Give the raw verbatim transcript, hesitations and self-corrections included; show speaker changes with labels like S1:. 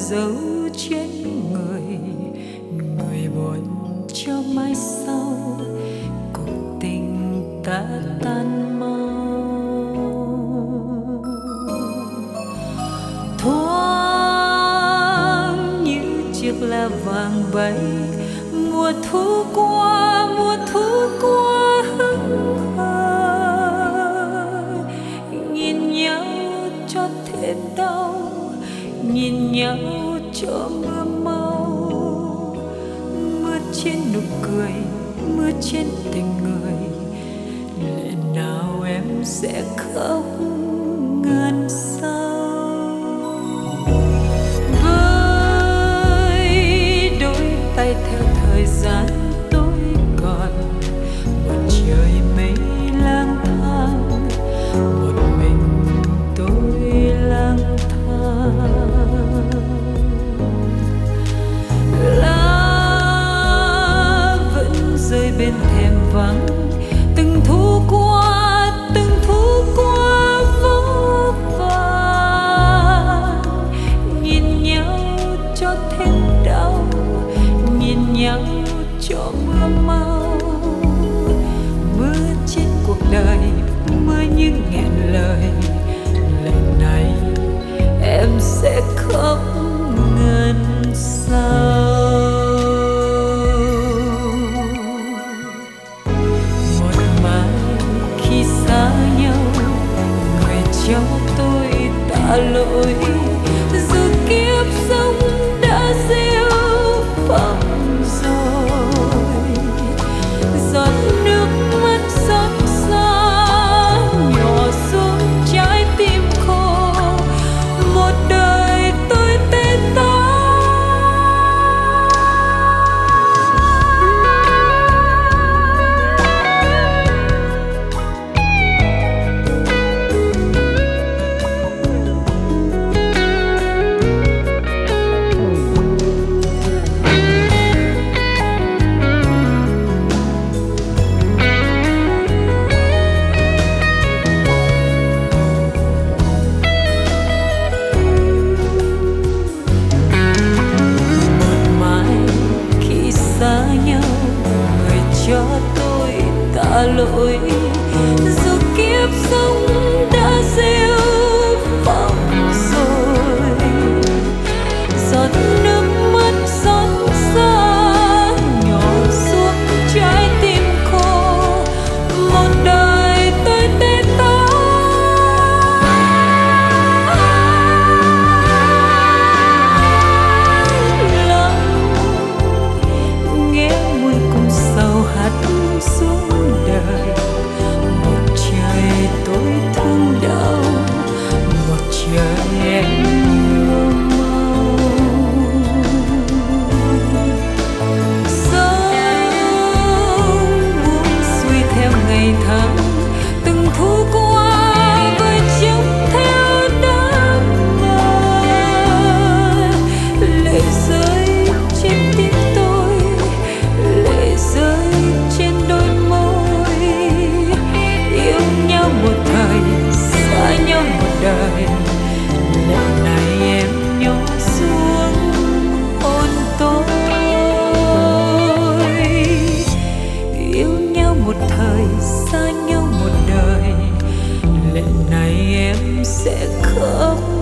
S1: dấu trên người, người buồn cho mai sau cuộc tình ta tan mau. Thoáng như chiếc lá vàng bay, mùa thu qua, mùa thu qua hững hờ. Nhìn nhau cho thêm đau, nhìn nhau cho mưa mau. Mưa trên nụ cười, mưa trên tình người, lẽ nào em sẽ khóc ngàn sao. Với đôi tay theo thời gian tôi còn một trời mây lang thang, một mình tôi lang thang. Lá vẫn rơi bên thềm vắng, từng thu qua, từng thu qua vô vàn. Nhìn nhau cho thêm đau, nhìn nhau cho mưa mau. Mưa trên cuộc đời, mưa như nghẹn lời, lần này em sẽ khóc ngàn sao. Một mai khi xa nhau, người cho tôi tạ lỗi. Dù kiếp sống đã gieo phẳng rồi, giọt nước mắt xót xa nhỏ xuống trái tim khô. Một đời tôi tê tái. Cho tôi tạ lỗi, dù kiếp sống đã gieo phẳng rồi. Giọt nước mắt xót xa nhỏ xuống trái tim khô. Một đời tôi tê tái. Lắng nghe mùi cùng sầu hạt xuống đời. Một trời tôi thương đau, một trời em mưa mau. Sống buông xuôi theo ngày tháng, từng thu qua với chốc theo đám mơ. Lệ rơi trên tim tôi, lệ rơi trên đôi môi. Yêu nhau một thời, xa nhau một đời, lần này em nhỏ xuống hôn tôi. Yêu nhau một thời, xa nhau một đời, lần này em sẽ khóc